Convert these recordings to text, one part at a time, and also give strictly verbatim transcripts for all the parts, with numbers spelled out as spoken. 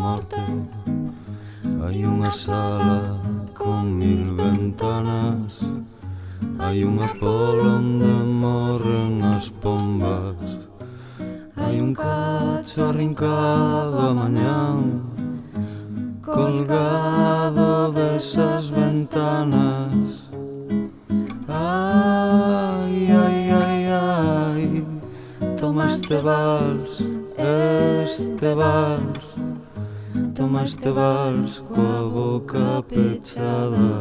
morte. Hai unha sala con mil ventanas, hai unha pola onde morren as pombas, hai un cacho arrincado a mañán colgado desas ventanas. Ai, ai, ai, ai, toma este vals, este vals, toma este vals coa boca pechada.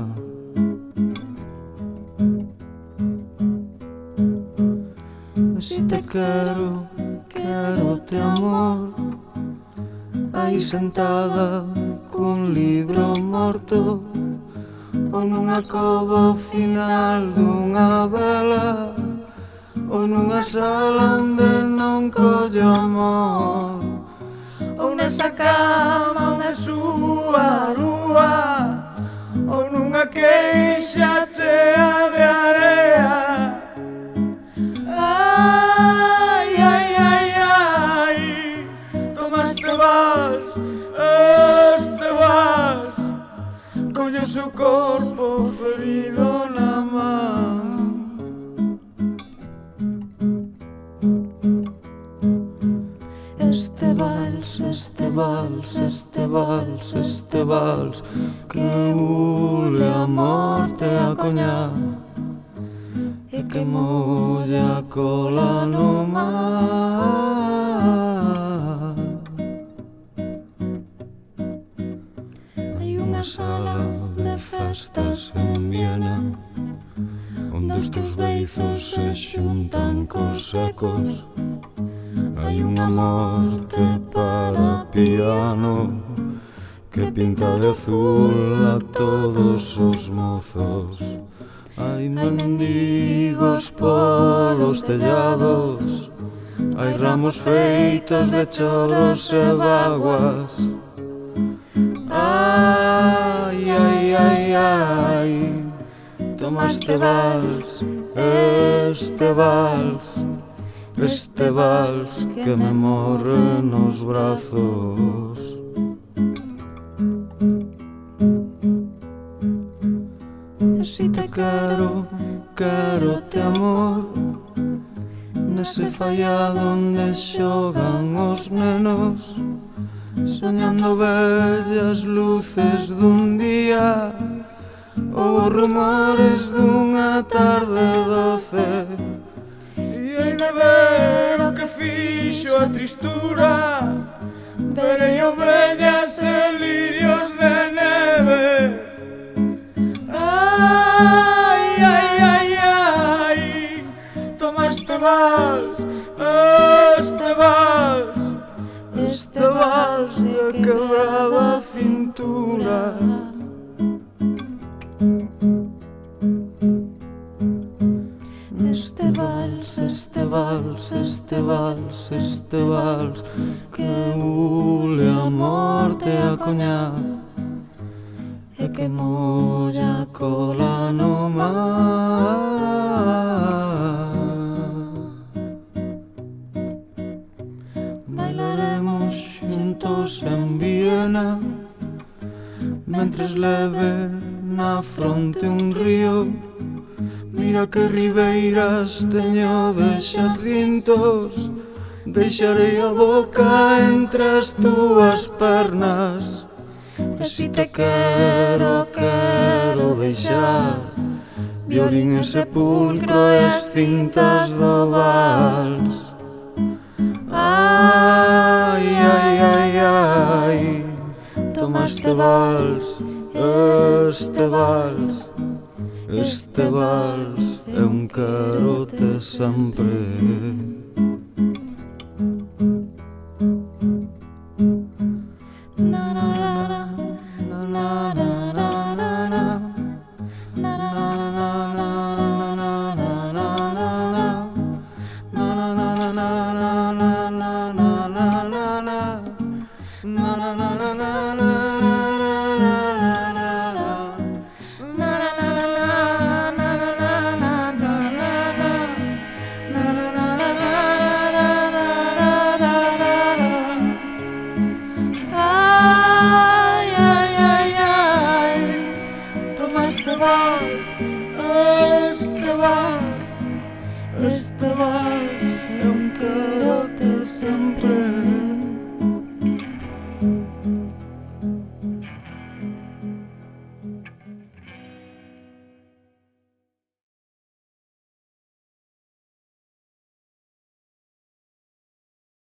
Si te quero, quero te amor, aí sentada cun libro morto, ou nunha cova ao final dunha vela, ou nunha sala onde non collo amor, ou nesa cama onde súa lúa, ou nunha queixa chea de area. Ai, ai, ai, ai, toma este vals, este vals, colle o seu corpo ferido na man. Este vals, este vals, este vals, este vals, que ule a morte a coñar e que molla a cola no mar. Hai unha sala de festas en Viena, onde os teus beizos se xuntan cos ecos. Hai unha morte para piano que pinta de azul a todos os mozos. Hai mendigos polos tellados, hai ramos feitos de choros e vaguas. Ai, ai, ai, ai, toma este vals, este vals, este vals que me morre nos brazos. E si te quero, quero te amor, nese fallado onde xogan os nenos, soñando bellas luces dun día, ou rumores dunha tarde doce. E hei de ver o que fixo a tristura, verei ovellas e lirios de neve. Ai, ai, ai, ai, toma este vals, este vals, este vals de quebrada cintura. Este vals, este vals, este vals, este vals, que ule a morte a coñar e que molla a cola no mar. Bailaremos xuntos en Viena, mentres leve na fronte un río. Mira que ribeiras teño de xacintos, deixarei a boca entre as túas pernas. E si te quero, quero deixar violín e sepulcro e as cintas do vals. Ai, ai, ai, ai, toma este vals, este vals, este vals é un quero-te sempre. Ah este vals, este vals é un quero-te sempre.